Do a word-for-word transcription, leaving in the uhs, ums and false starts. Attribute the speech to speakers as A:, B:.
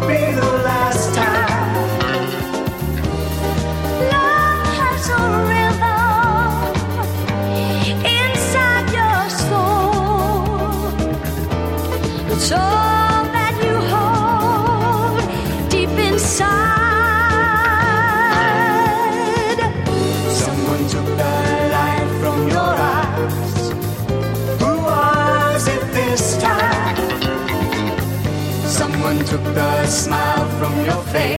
A: be the last time.
B: Love has a rhythm inside your soul. It's all that you hold deep inside.
A: Someone took the light from your eyes. Who was it this time? Someone took the smile from your face.